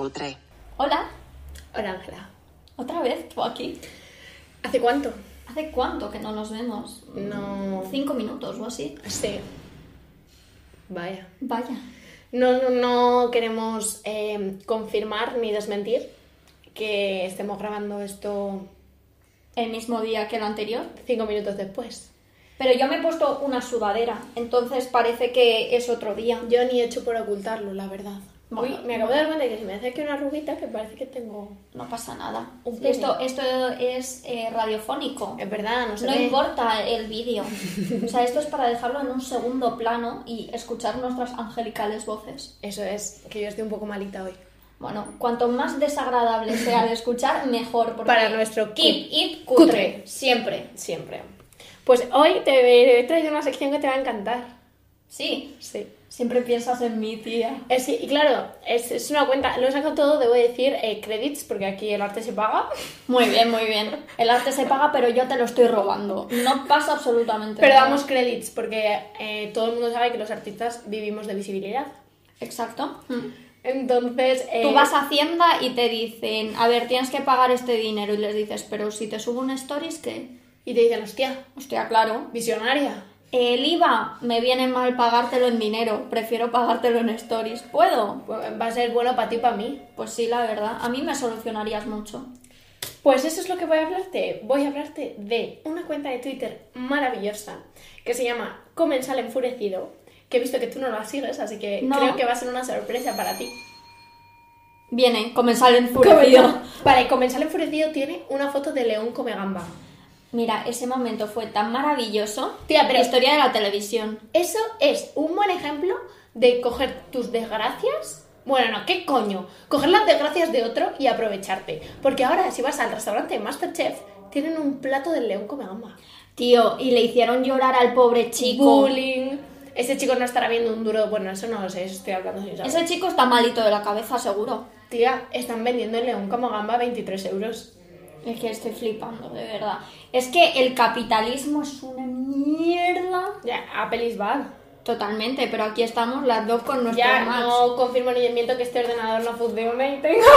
cutre. Hola. Hola, Ángela. ¿Otra vez tú aquí? ¿Hace cuánto? ¿Hace cuánto que no nos vemos? No... 5 minutos o así. Sí. Vaya. Vaya. No queremos confirmar ni desmentir que estemos grabando esto El mismo día que el anterior. 5 minutos después. Pero yo me he puesto una sudadera, entonces parece que es otro día. Yo ni he hecho por ocultarlo, la verdad. Bueno, Uy, me acabo de dar cuenta de que si me hace aquí una arruguita, que parece que tengo... No pasa nada. Un Esto es radiofónico. Es verdad, no se No ve. importa el vídeo. O sea, esto es para dejarlo en un segundo plano y escuchar nuestras angelicales voces. Eso es, que yo estoy un poco malita hoy. Bueno, cuanto más desagradable sea de escuchar, mejor. Porque Para nuestro keep it cutre. Siempre. Siempre. Pues hoy te he traído una sección que te va a encantar. Sí. Sí. Siempre piensas en mí, tía. Sí, y claro, es una cuenta, lo he sacado todo, debo decir, credits, porque aquí el arte se paga. Muy bien, muy bien. El arte se paga, pero yo te lo estoy robando. No pasa absolutamente Pero nada. damos credits, porque todo el mundo sabe que los artistas vivimos de visibilidad. Exacto. Entonces... Tú vas a Hacienda y te dicen, a ver, tienes que pagar este dinero. Y les dices, pero si te subo un stories, ¿qué? Y te dicen, hostia, Hostia, claro. visionaria. El IVA, me viene mal pagártelo en dinero. Prefiero pagártelo en stories. ¿Puedo? Pues va a ser bueno para ti y para mí. Pues sí, la verdad. A mí me solucionarías mucho. Pues eso es lo que voy a hablarte. Voy a hablarte de una cuenta de Twitter maravillosa que se llama Comensal Enfurecido, que he visto que tú no la sigues, así que No. creo que va a ser una sorpresa para ti. Viene, comensal enfurecido. Vale, Comensal Enfurecido tiene una foto de León come gamba. Mira, ese momento fue tan maravilloso. Tía, pero- Historia de la televisión. Eso es un buen ejemplo de coger tus desgracias. Bueno, no, ¿qué coño? Coger las desgracias de otro y aprovecharte. Porque ahora, si vas al restaurante de MasterChef, tienen un plato del León come gamba. Tío, y le hicieron llorar al pobre chico. Bullying. Ese chico no estará viendo un duro... Bueno, eso no lo sé, eso estoy hablando sin saber. Ese chico está malito de la cabeza, seguro. Tía, están vendiendo el León como gamba a 23 euros. Es que estoy flipando, de verdad. Es que el capitalismo es una mierda. Ya, Apple is bad. Totalmente, pero aquí estamos las dos con nuestros Ya, Macs. no confirmo ni miento que este ordenador no funcione y tengo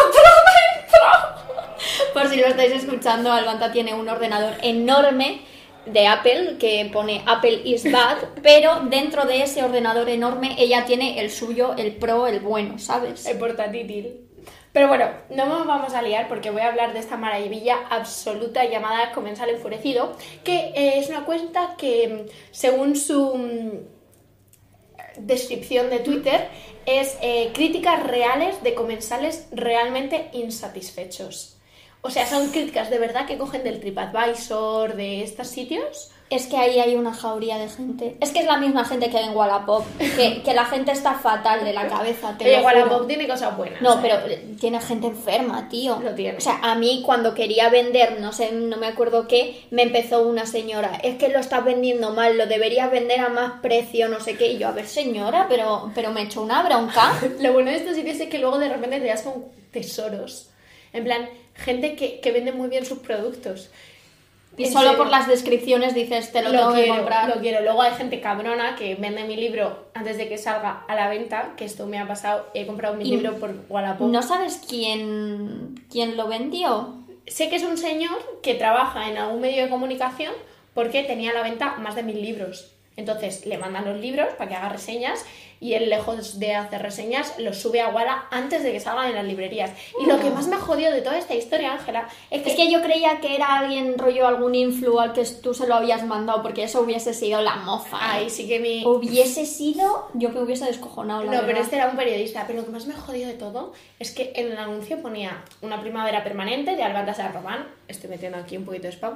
otro dentro. Por si lo estáis escuchando, Albanta tiene un ordenador enorme de Apple que pone Apple is bad, pero dentro de ese ordenador enorme ella tiene el suyo, el Pro, el bueno, ¿sabes? El portátil. Pero bueno, no nos vamos a liar porque voy a hablar de esta maravilla absoluta llamada Comensal Enfurecido, que es una cuenta que, según su descripción de Twitter, es críticas reales de comensales realmente insatisfechos. O sea, son críticas de verdad que cogen del TripAdvisor, de estos sitios. Es que ahí hay una jauría de gente. Es que es la misma gente que hay en Wallapop, que la gente está fatal de la cabeza, te Oye, lo juro. Wallapop tiene cosas buenas. No, pero tiene gente enferma, tío. Lo tiene. O sea, a mí cuando quería vender, no sé, no me acuerdo qué, me empezó una señora, es que lo estás vendiendo mal, lo deberías vender a más precio, no sé qué. Y yo, a ver, señora, pero me echó una bronca. Lo bueno de estos sitios es que luego de repente te das con tesoros. En plan, gente que vende muy bien sus productos. Y En solo serio. por las descripciones dices, te lo tengo que comprar. Lo quiero. Luego hay gente cabrona que vende mi libro antes de que salga a la venta, que esto me ha pasado. He comprado mi Y libro por Wallapop. ¿No sabes quién lo vendió? Sé que es un señor que trabaja en algún medio de comunicación porque tenía a la venta más de 1000 libros. Entonces le mandan los libros para que haga reseñas y él, lejos de hacer reseñas, los sube a Walla antes de que salgan en las librerías. Y lo que más me ha jodido de toda esta historia, Ángela, es Es que yo creía que era alguien rollo, algún influ al que tú se lo habías mandado, porque eso hubiese sido la mofa. ¿eh? Ahí sí que mi... Hubiese sido, yo me hubiese descojonado, la No, verdad. pero este era un periodista. Pero lo que más me ha jodido de todo es que en el anuncio ponía una primavera permanente de Baltasar Román. Estoy metiendo aquí un poquito de spam.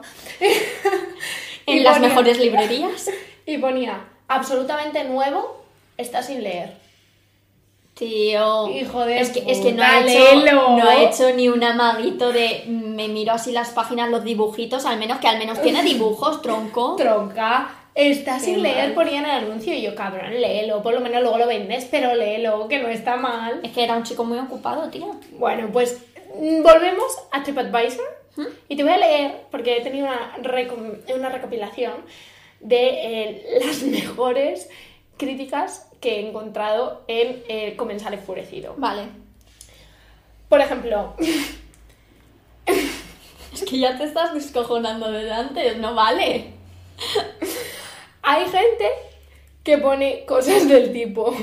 En Y las ponía- mejores librerías. Y ponía, absolutamente nuevo, está sin leer. Tío, Hijo de es que puta, no ha léelo. hecho ni un amaguito de me miro así las páginas, los dibujitos, al menos tiene dibujos, tronco. Tronca, está Qué sin leer, mal. ponía en el anuncio. Y yo, cabrón, léelo, por lo menos luego lo vendes, pero léelo, que no está mal. Es que era un chico muy ocupado, tío. Bueno, pues volvemos a TripAdvisor y te voy a leer, porque he tenido una recopilación de las mejores críticas que he encontrado en Comensal Enfurecido. Vale. Por ejemplo, Es que ya te estás descojonando delante, no vale. hay gente que pone cosas del tipo...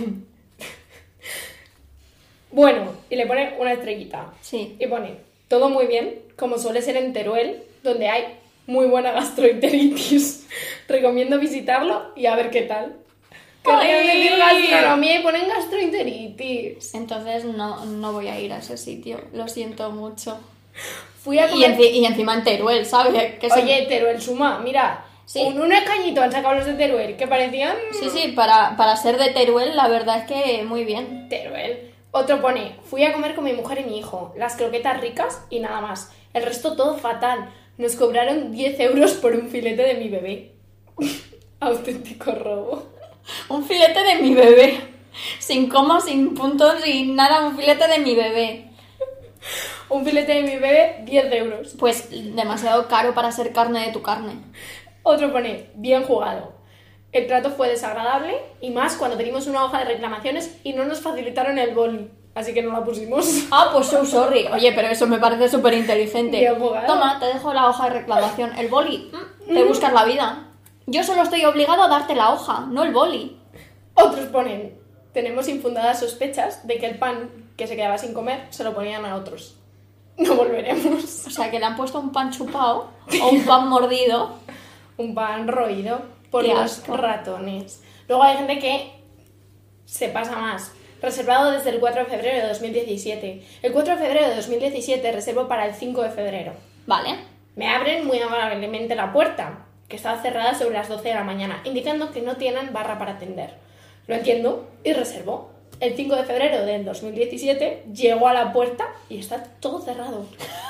Bueno, y le pone una estrellita. Sí. Y pone, todo muy bien, como suele ser en Teruel, donde hay muy buena gastroenteritis. Recomiendo visitarlo y a ver qué tal. Querrían decir gastronomía y ponen gastroenteritis. Entonces no voy a ir a ese sitio, lo siento mucho. Fui a Y, comer... y encima en Teruel, ¿sabes? Que Oye, Teruel suma, mira, Sí. un escañito han sacado los de Teruel, que parecían... Sí, para ser de Teruel, la verdad es que muy bien. Teruel. Otro pone, fui a comer con mi mujer y mi hijo, las croquetas ricas y nada más. El resto todo fatal. Nos cobraron 10 euros por un filete de mi bebé. Auténtico robo. Un filete de mi bebé. Sin coma, sin puntos, sin nada, un filete de mi bebé. Un filete de mi bebé, 10 euros. Pues demasiado caro para ser carne de tu carne. Otro pone, bien jugado. El trato fue desagradable y más cuando pedimos una hoja de reclamaciones y no nos facilitaron el boli. Así que no la pusimos. Ah, pues so sorry. Oye, pero eso me parece súper inteligente. Bien jugado. Toma, te dejo la hoja de reclamación. El boli, te buscas la vida. Yo solo estoy obligado a darte la hoja, no el boli. Otros ponen, tenemos infundadas sospechas de que el pan que se quedaba sin comer se lo ponían a otros. No volveremos. O sea, que le han puesto un pan chupado o un pan mordido. Un pan roído por Qué los asco. ratones. Luego hay gente que se pasa más. Reservado desde el 4 de febrero de 2017. El 4 de febrero de 2017 reservo para el 5 de febrero. Vale. Me abren muy amablemente la puerta, que estaba cerrada sobre las 12 de la mañana, indicando que no tienen barra para atender. Lo entiendo y reservo. El 5 de febrero del 2017 llego a la puerta y está todo cerrado.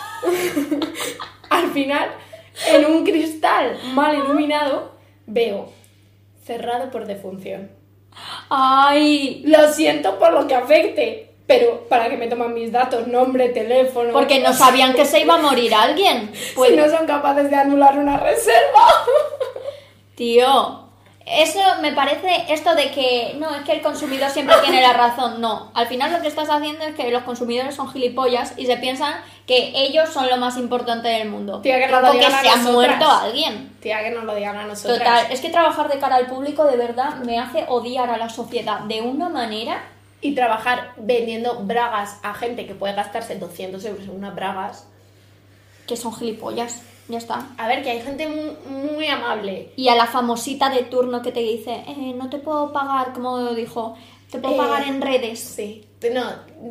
Al final, en un cristal mal iluminado, veo cerrado por defunción. Ay, Lo siento por lo que afecte, pero ¿para qué me toman mis datos? Nombre, teléfono... porque no sabían que se iba a morir alguien. Pues, Si no son capaces de anular una reserva. tío, eso me parece esto de que no, es que el consumidor siempre tiene la razón. No, al final lo que estás haciendo es que los consumidores son gilipollas y se piensan que ellos son lo más importante del mundo. Tía, que no lo porque digan a se ha nosotras. muerto alguien. Tía, que nos lo digan a nosotras. Total, es que trabajar de cara al público de verdad me hace odiar a la sociedad de una manera. Y trabajar vendiendo bragas a gente que puede gastarse 200 euros en unas bragas. Que son gilipollas, ya está. A ver, que hay gente muy, muy amable. Y a la famosita de turno que te dice, no te puedo pagar, como dijo, te puedo pagar en redes. Sí. No,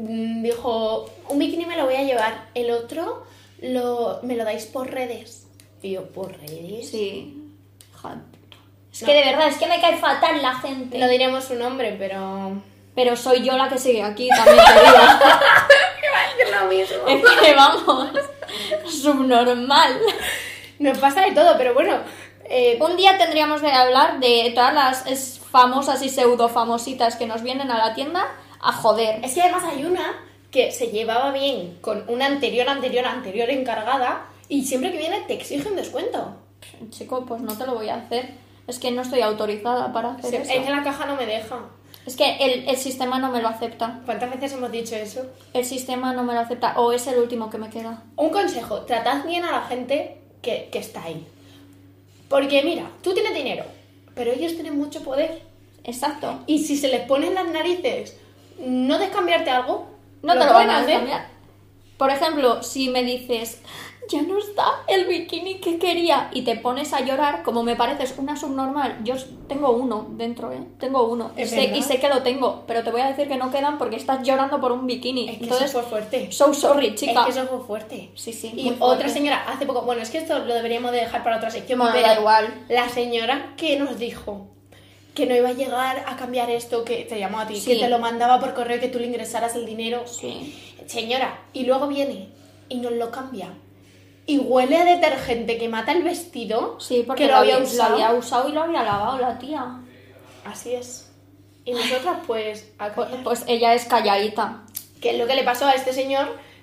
dijo, un bikini me lo voy a llevar. El otro me lo dais por redes. Y yo, ¿por redes? Sí, hija de puta. Es No. que de verdad, es que me cae fatal la gente. No diremos su nombre, pero... Pero soy yo la que sigue aquí, también te digo. Iba a decir lo mismo. Es que vamos, subnormal. Nos pasa de todo, pero bueno... Un día tendríamos que hablar de todas las famosas y pseudo famositas que nos vienen a la tienda a joder. Es que además hay una que se llevaba bien con una anterior encargada y siempre que viene te exige un descuento. Chico, pues no te lo voy a hacer. Es que no estoy autorizada para hacer Es eso. que la caja no me deja. Es que el sistema no me lo acepta. ¿Cuántas veces hemos dicho eso? El sistema no me lo acepta. O es el último que me queda. Un consejo, tratad bien a la gente que está ahí. Porque mira, tú tienes dinero, pero ellos tienen mucho poder. Exacto. Y si se les ponen las narices no descambiarte algo, No te lo van pueden a hacer. cambiar. Por ejemplo, si me dices, ya no está el bikini que quería y te pones a llorar, como me pareces una subnormal, yo tengo uno dentro, Tengo uno. ¿Es Y verdad? sé que lo tengo, pero te voy a decir que no quedan porque estás llorando por un bikini. Es que Entonces, eso fue fuerte. so sorry, chica. Es que eso fue fuerte. Sí, sí, Y muy fuerte. otra señora, hace poco, bueno, es que esto lo deberíamos de dejar para otra sección, Bueno, pero da igual. la señora que nos dijo que no iba a llegar a cambiar esto, que te llamó a ti, Sí. que te lo mandaba por correo y que tú le ingresaras el dinero. Sí. Señora, y luego viene y nos lo cambia. Y huele a detergente que mata el vestido. Sí, porque que lo había usado. y lo había lavado la tía. Así es. Y nosotras, pues, a callar. Pues ella es calladita. Que es lo que le pasó a este señor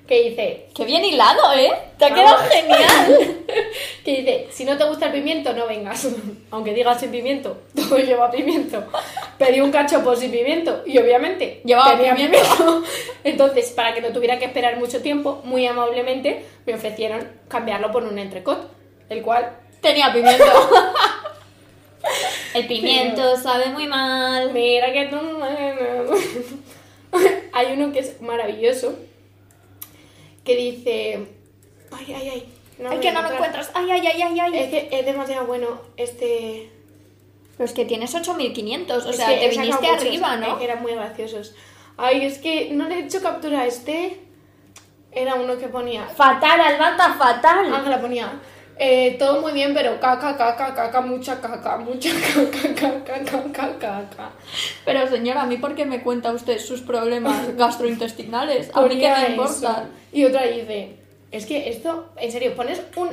que dice... ¡Qué bien hilado, eh! ¡Te ha quedado genial! Que dice, si no te gusta el pimiento, no vengas. Aunque digas sin pimiento, todo lleva pimiento. Pedí un cachopo sin pimiento y obviamente Llevaba tenía pimiento. Entonces, para que no tuviera que esperar mucho tiempo, muy amablemente me ofrecieron cambiarlo por un entrecot, el cual... Tenía pimiento. El pimiento sabe muy mal. Mira que tú... Hay uno que es maravilloso, que dice... Ay, ay, ay. Ay, que no lo encuentras. Ay, ay, ay, ay, ay. Es que es demasiado bueno este... Pero es que tienes 8.500, o Es sea, que te he sacado viniste muchos, arriba, ¿no? Eran muy graciosos. Ay, es que no le he hecho captura a este. Era uno que ponía... Fatal, Albanta, fatal. Ángela ponía... todo muy bien, pero caca, mucha caca. Pero señora, ¿a mí por qué me cuenta usted sus problemas gastrointestinales? ¿A mí qué me importa? Eso. Y otra dice... Es que esto, en serio, pones un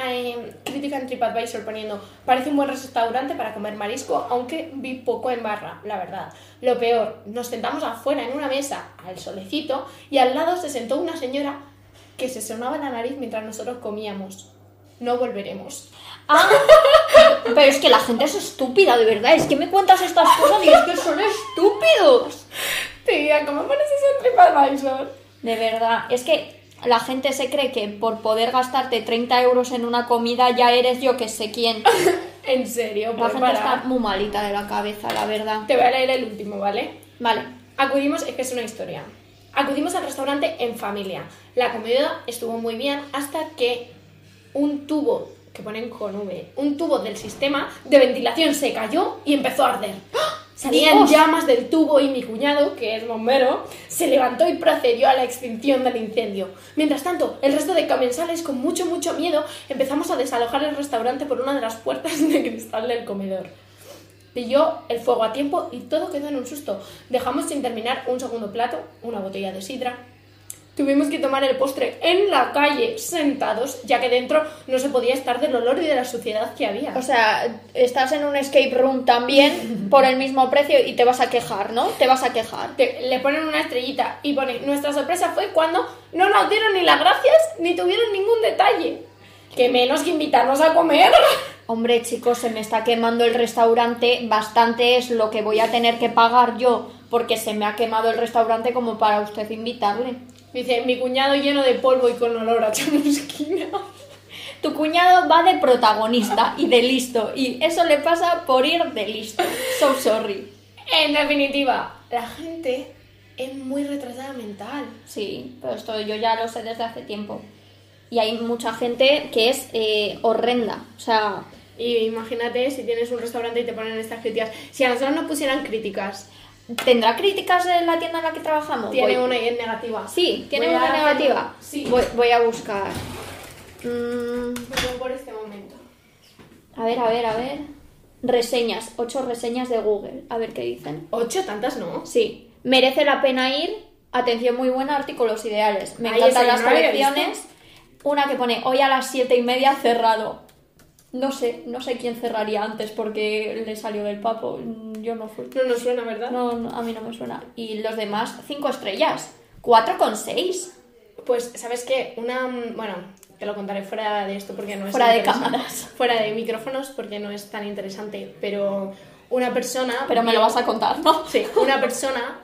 crítica en TripAdvisor poniendo parece un buen restaurante para comer marisco, aunque vi poco en barra, la verdad. Lo peor, nos sentamos afuera en una mesa al solecito y al lado se sentó una señora que se sonaba la nariz mientras nosotros comíamos. No volveremos. Ah, pero es que la gente es estúpida, de verdad. Es que me cuentas estas cosas y es que son estúpidos. Tía, ¿cómo pones eso en TripAdvisor? De verdad, es que la gente se cree que por poder gastarte 30 euros en una comida ya eres yo que sé quién. En serio, La pues gente está muy malita de la cabeza, la verdad. Te voy a leer el último, ¿vale? Vale. Acudimos, es que es una historia. Acudimos al restaurante en familia. La comida estuvo muy bien hasta que un tubo, que ponen con V, un tubo del sistema de ventilación se cayó y empezó a arder. Salían Dios. llamas del tubo y mi cuñado, que es bombero, se levantó y procedió a la extinción del incendio. Mientras tanto, el resto de comensales, con mucho miedo, empezamos a desalojar el restaurante por una de las puertas de cristal del comedor. Pilló el fuego a tiempo y todo quedó en un susto. Dejamos sin terminar un segundo plato, una botella de sidra. Tuvimos que tomar el postre en la calle, sentados, ya que dentro no se podía estar del olor y de la suciedad que había. O sea, estás en un escape room también por el mismo precio y te vas a quejar, ¿no? Te vas a quejar. Le ponen una estrellita y pone, nuestra sorpresa fue cuando no nos dieron ni las gracias ni tuvieron ningún detalle. Que menos que invitarnos a comer. Hombre, chicos, se me está quemando el restaurante. Bastante es lo que voy a tener que pagar yo porque se me ha quemado el restaurante como para usted invitarle. Dice, mi cuñado lleno de polvo y con olor a chamusquina. Tu cuñado va de protagonista y de listo. Y eso le pasa por ir de listo. So sorry. En definitiva, la gente es muy retrasada mental. Sí, pero esto yo ya lo sé desde hace tiempo. Y hay mucha gente que es horrenda. O sea... Y imagínate si tienes un restaurante y te ponen estas críticas. Si a nosotros nos pusieran críticas... ¿Tendrá críticas en la tienda en la que trabajamos? Tiene una y es negativa. Sí, tiene Voy una a- negativa. Sí. Voy a buscar. Voy por este momento. A ver. Reseñas. 8 reseñas de Google. A ver qué dicen. 8, tantas no. Sí. Merece la pena ir. Atención muy buena, artículos ideales. Me Ay, encantan esa las yo no la había colecciones. Una que pone hoy a las 7:30 cerrado. No sé quién cerraría antes porque le salió del papo. Yo no fui. No nos suena, ¿verdad? No, a mí no me suena. Y los demás, 5 estrellas. 4,6. Pues, ¿sabes qué? Bueno, te lo contaré fuera de esto porque no es Fuera de interesante. cámaras. Fuera de micrófonos porque no es tan interesante. Pero una persona... Pero me lo vas a contar, ¿no? Sí, una persona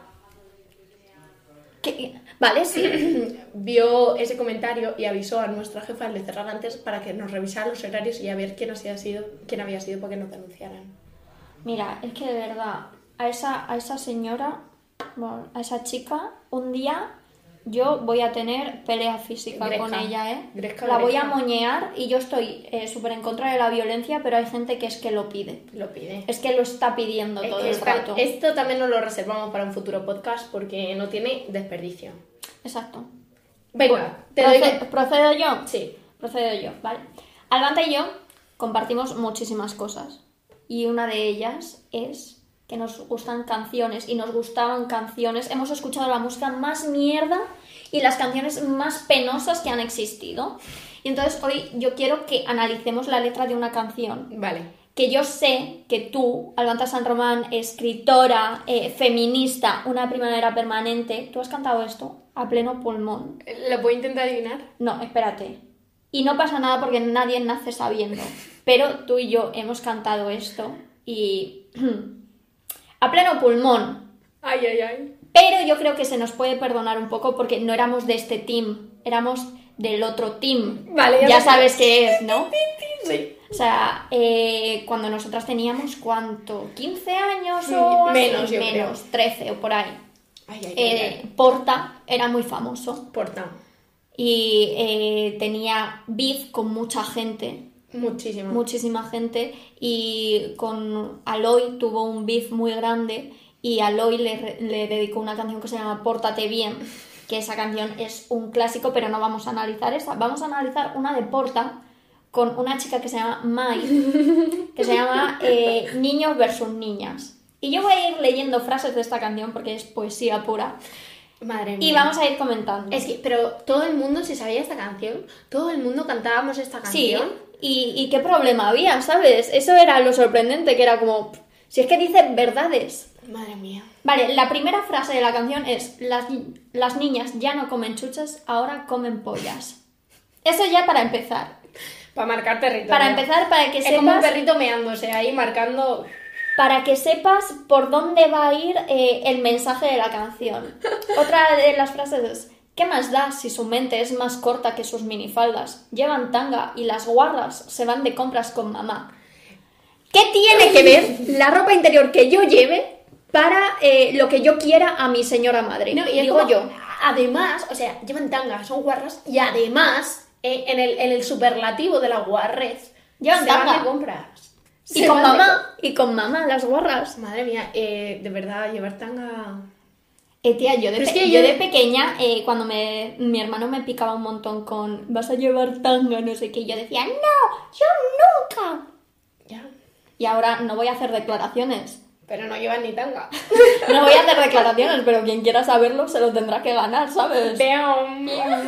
Vale, sí. vio ese comentario y avisó a nuestra jefa de cerrar antes para que nos revisara los horarios y a ver quién había sido para que nos denunciaran. Mira, es que de verdad, a esa señora, bueno, a esa chica, un día yo voy a tener pelea física Gresca. con ella, ¿eh? Gresca, La voy a Gresca. moñear y yo estoy súper en contra de la violencia, pero hay gente que es que lo pide. Lo pide. Es que lo está pidiendo Es todo que el rato. esto también nos lo reservamos para un futuro podcast porque no tiene desperdicio. Exacto. Venga, te doy... ¿Procedo yo? Sí. Procedo yo, vale. Albanta y yo compartimos muchísimas cosas. Y una de ellas es que nos gustan canciones y nos gustaban canciones. Hemos escuchado la música más mierda y las canciones más penosas que han existido. Y entonces hoy yo quiero que analicemos la letra de una canción. Vale. Que yo sé que tú, Albanta San Román, escritora, feminista, una primavera permanente, ¿tú has cantado esto? a pleno pulmón. ¿Lo puedo intentar adivinar? No, espérate. Y no pasa nada porque nadie nace sabiendo. Pero tú y yo hemos cantado esto y... a pleno pulmón. Ay, ay, ay. Pero yo creo que se nos puede perdonar un poco porque no éramos de este team. Éramos del otro team. Vale, ya sabes qué es, ¿no? Sí. O sea, cuando nosotras teníamos, ¿cuánto? ¿15 años Sí, o así? menos, yo creo. 13 o por ahí. Ay, ay, ay. Porta era muy famoso Porta. y tenía beef con mucha gente, Muchísimo. muchísima gente, y con Aloy tuvo un beef muy grande y Aloy le dedicó una canción que se llama Pórtate bien, que esa canción es un clásico, pero no vamos a analizar esa, vamos a analizar una de Porta con una chica que se llama Mai, que se llama Niños versus Niñas. Y yo voy a ir leyendo frases de esta canción porque es poesía pura. Madre mía. Y vamos a ir comentando. Es que, pero todo el mundo se sabía esta canción. Todo el mundo cantábamos esta Sí, canción. y qué problema había, ¿sabes? Eso era lo sorprendente, que era como... Si es que dice verdades. Madre mía. Vale, la primera frase de la canción es las niñas ya no comen chuches, ahora comen pollas. Eso ya para empezar. Para marcar territorio. Para empezar, para que es como un sepas... perrito meándose ahí, marcando... Para que sepas por dónde va a ir el mensaje de la canción. Otra de las frases es: ¿qué más da si su mente es más corta que sus minifaldas? Llevan tanga y las guarras se van de compras con mamá. ¿Qué tiene que ver la ropa interior que yo lleve para lo que yo quiera a mi señora madre? No, y digo como, yo. Además, o sea, llevan tangas, son guarras, y además, en el superlativo de la guarrez, Llevan se tanga. van de compras. Y Se con van de mamá, y con mamá, las guarras. Madre mía, de verdad, llevar tanga... Tía, yo Pero es que yo yo- de pequeña, cuando mi hermano me picaba un montón con vas a llevar tanga, no sé qué, yo decía, no, yo nunca. Ya, Y ahora no voy a hacer declaraciones. pero no llevan ni tanga. No voy a hacer declaraciones, pero quien quiera saberlo se lo tendrá que ganar, ¿sabes? Vean.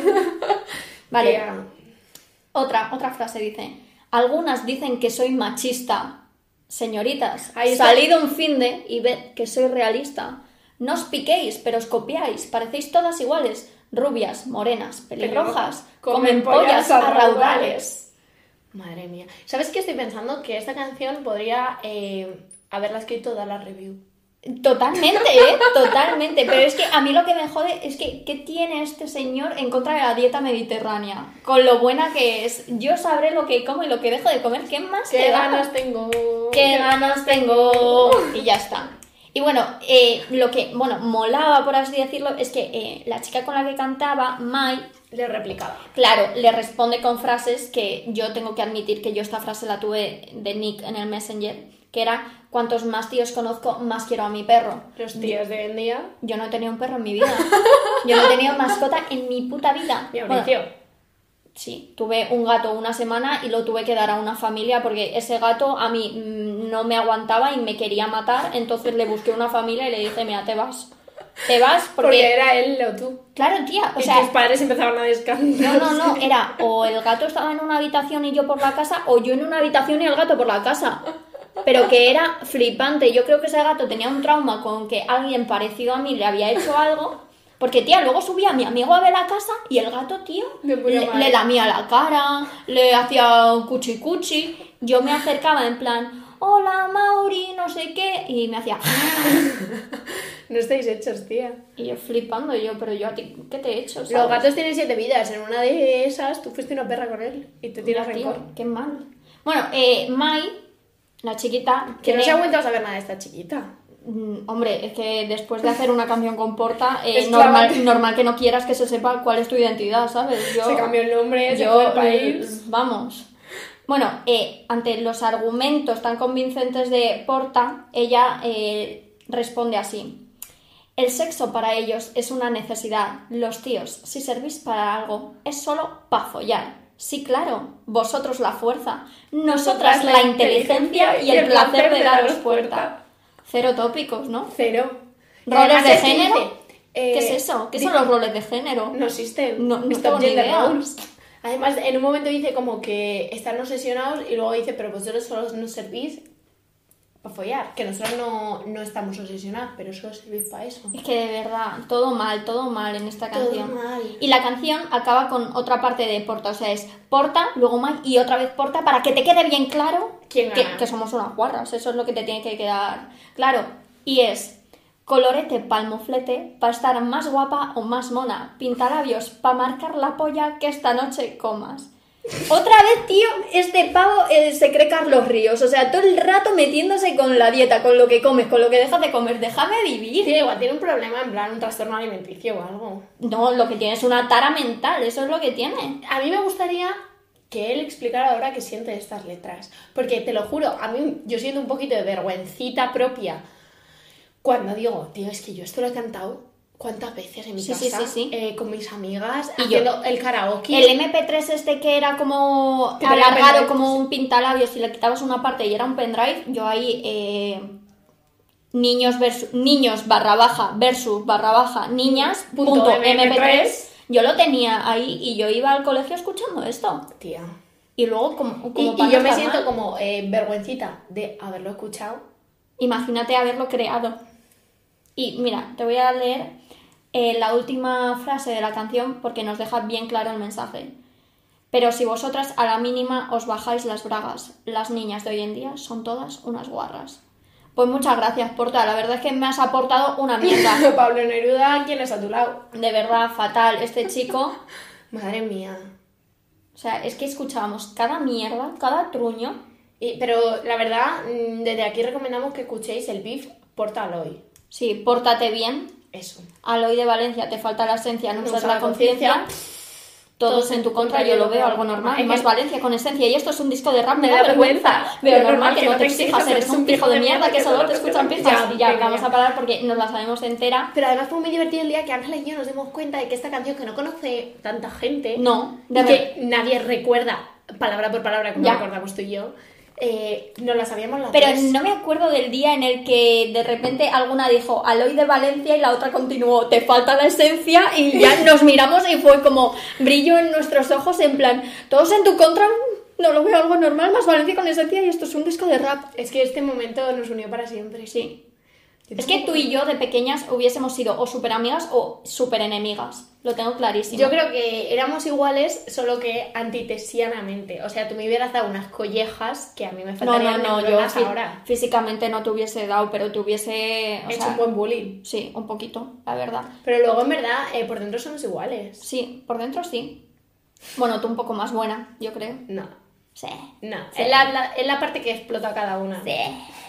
Vale, Vean. otra frase dice: algunas dicen que soy machista. Señoritas, Ahí está. salid un finde y ved que soy realista. No os piquéis, pero os copiáis. Parecéis todas iguales. Rubias, morenas, pelirrojas. Comen pollas a raudales. Madre mía. ¿Sabes qué estoy pensando? Que esta canción podría haberla escrito Dala Review. Totalmente, totalmente. Pero es que a mí lo que me jode es que ¿qué tiene este señor en contra de la dieta mediterránea? Con lo buena que es. Yo sabré lo que como y lo que dejo de comer. ¿Qué más ¡Qué te da? ganas tengo! ¡Qué ganas tengo! Y ya está. Y bueno, lo que molaba, por así decirlo, es que la chica con la que cantaba, Mai, Le replicaba. claro, le responde con frases que yo tengo que admitir que yo esta frase la tuve de Nick en el Messenger, que era: cuantos más tíos conozco, más quiero a mi perro. Los tíos de hoy en día. Yo no he tenido un perro en mi vida. Yo no he tenido mascota en mi puta vida. Mi Bueno, Mauricio. sí, tuve un gato una semana y lo tuve que dar a una familia porque ese gato a mí no me aguantaba y me quería matar. Entonces le busqué una familia y le dije: mira, te vas. Te vas Porque porque... era él o tú. Claro, tía, o Y sea... tus padres empezaban a descansar. No, era o el gato estaba en una habitación y yo por la casa, o yo en una habitación y el gato por la casa. Pero que era flipante. Yo creo que ese gato tenía un trauma con que alguien parecido a mí le había hecho algo. Porque, tía, luego subía a mi amigo a ver la casa y el gato, tío, De puta madre. le lamía la cara, le hacía un cuchi cuchi. Yo me acercaba en plan, hola Mauri, no sé qué, y me hacía... No estáis hechos, tía. Y yo flipando, pero yo a ti, ¿qué te he hecho? ¿sabes? Los gatos tienen 7 vidas. En una de esas tú fuiste una perra con él y te tiras Mira, tío, rencor. qué mal. Bueno, Mai, la chiquita... Que no tiene- se ha vuelto a saber nada de esta chiquita. Hombre, es que después de hacer una canción con Porta, Es normal que no quieras que se sepa cuál es tu identidad, ¿sabes? Se cambió el nombre, se fue al país. Vamos. Bueno, ante los argumentos tan convincentes de Porta, ella responde así: el sexo para ellos es una necesidad. Los tíos, si servís para algo, es solo pa' follar. Sí, claro, vosotros la fuerza, nosotras la inteligencia y el placer de daros puerta. Cero tópicos, ¿no? Cero. ¿Roles Además, de es que género? dice, ¿Qué es eso? ¿Qué son los roles de género? No existen. No Stop tengo ni gender idea. roles. Además, en un momento dice como que están obsesionados y luego dice, pero vosotros solo nos servís. para follar. Que nosotros no estamos obsesionadas, pero solo servís para eso. Es que de verdad, todo mal en esta canción. Todo mal. Y la canción acaba con otra parte de Porta, o sea, es Porta, luego Mai y otra vez Porta para que te quede bien claro ¿Quién gana? que somos unas guarras, eso es lo que te tiene que quedar claro. Y es colorete palmoflete para estar más guapa o más mona, pintalabios para marcar la polla que esta noche comas. Otra vez, tío, este pavo se cree Carlos Ríos, o sea, todo el rato metiéndose con la dieta, con lo que comes, con lo que dejas de comer, déjame vivir. Sí, igual tiene un problema, en plan un trastorno alimenticio o algo. No, lo que tiene es una tara mental, eso es lo que tiene. A mí me gustaría que él explicara ahora qué siente de estas letras. Porque te lo juro, a mí yo siento un poquito de vergüencita propia cuando digo, tío, es que yo esto lo he cantado ¿cuántas veces en mi casa? Sí. Con mis amigas, Y haciendo el karaoke. El MP3 este que era como Que tenía alargado, pendrive, como sí. un pintalabios y le quitabas una parte y era un pendrive, yo ahí niños barra baja versus barra baja niñas punto MP3, yo lo tenía ahí y yo iba al colegio escuchando esto. Tía. Y luego como Y para yo no me estar siento mal, como vergüencita de haberlo escuchado. imagínate haberlo creado. Y mira, te voy a leer la última frase de la canción porque nos deja bien claro el mensaje. Pero si vosotras a la mínima os bajáis las bragas, las niñas de hoy en día son todas unas guarras. Pues muchas gracias, Porta, la verdad es que me has aportado una mierda. Pablo Neruda, ¿quién es a tu lado? De verdad, fatal, este chico. Madre mía. O sea, es que escuchábamos cada mierda, cada truño. Pero la verdad, desde aquí recomendamos que escuchéis el beef Porta Aloy. Sí, pórtate bien. Eso. Aloy de Valencia, te falta la esencia, no No usas usa la conciencia. Todos en tu contra, yo lo veo algo normal. Es Más que- Valencia con esencia. Y esto es un disco de rap, me da vergüenza. Pero normal que no te exijas, eres un pijo de mierda que solo te escuchan pijas. Ya, vamos a parar porque nos la sabemos entera. Pero además fue muy divertido el día que Ángela y yo nos dimos cuenta de que esta canción que no conoce tanta gente, No, y de que nadie recuerda palabra por palabra como Ya. recordamos tú y yo, nos la sabíamos las Pero tres. no me acuerdo del día en el que de repente alguna dijo Aloy de Valencia y la otra continuó te falta la esencia y ya nos miramos y fue como brillo en nuestros ojos en plan todos en tu contra, no lo veo algo normal, más Valencia con esencia y esto es un disco de rap. Es que este momento nos unió para siempre. Sí. Yo Es que tú y yo de pequeñas hubiésemos sido o súper amigas o súper enemigas. Lo tengo clarísimo. Yo creo que éramos iguales, solo que antitesianamente. O sea, tú me hubieras dado unas collejas que a mí me No, faltarían yo neuronas ahora. físicamente no te hubiese dado, pero te hubiese... o He hecho sea, un buen bullying. sí, un poquito, la verdad. Pero luego, en verdad, por dentro somos iguales. Sí, por dentro sí. Bueno, tú un poco más buena, yo creo. No, Sí. no. Sí. Es la parte que explota cada una. Sí.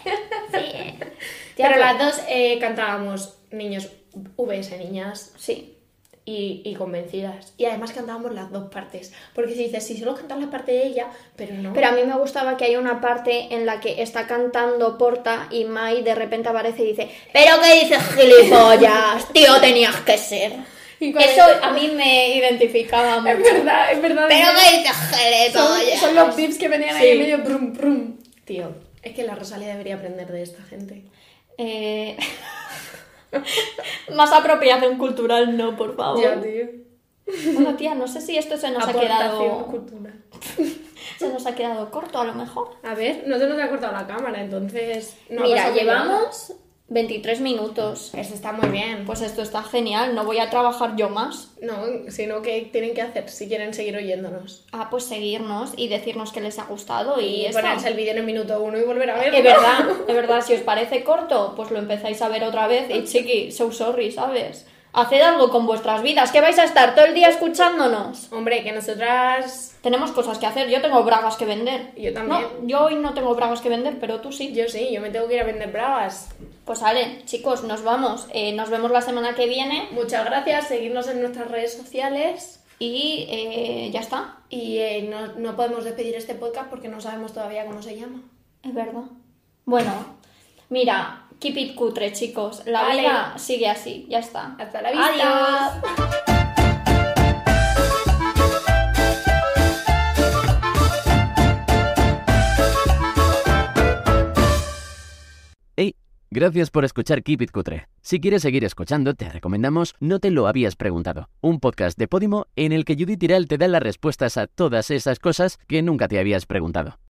Sí. Pero Tía, las dos cantábamos niños, VS niñas, Sí. y convencidas. Y además cantábamos las dos partes. Porque si dices, sí, solo cantas la parte de ella, pero no. Pero a mí me gustaba que hay una parte en la que está cantando Porta y Mai de repente aparece y dice ¿pero qué dices, gilipollas? Tío, tenías que ser. Y cuando- Eso a mí me identificaba mucho. Es verdad. ¿Pero qué dices, son, gilipollas? son los beeps que venían ahí Sí. en medio, brum, brum. Tío, es que la Rosalía debería aprender de esta gente. Más apropiación cultural no, por favor. tío. Bueno, tía, no sé si esto se nos ha Aportación quedado cultural. se nos ha quedado corto a lo mejor. A ver, no se nos ha cortado la cámara, entonces... no ha Mira, pasado nada. llevamos 23 minutos. Eso está muy bien. Pues esto está genial, no voy a trabajar yo más. No, sino que tienen que hacer si quieren seguir oyéndonos. Ah, pues seguirnos y decirnos que les ha gustado y Y esto. ponerse el vídeo en el minuto 1 y volver a verlo. Es verdad, si os parece corto, pues lo empezáis a ver otra vez y chiqui, so sorry, ¿sabes? Haced algo con vuestras vidas, que vais a estar todo el día escuchándonos. Hombre, que nosotras... Tenemos cosas que hacer, yo tengo bragas que vender. Yo también. No, yo hoy no tengo bragas que vender, pero tú sí. Yo sí, yo me tengo que ir a vender bragas. Pues vale, chicos, nos vamos. Nos vemos la semana que viene Muchas gracias, seguidnos en nuestras redes sociales. y ya está. Y no podemos despedir este podcast porque no sabemos todavía cómo se llama. Es verdad. Bueno, mira, keep it cutre, chicos. La Vale. vida sigue así, ya está. Hasta la vista. Adiós. Hey, gracias por escuchar Keep It Cutre. Si quieres seguir escuchando, te recomendamos No te lo habías preguntado, un podcast de Podimo en el que Judith Tiral te da las respuestas a todas esas cosas que nunca te habías preguntado.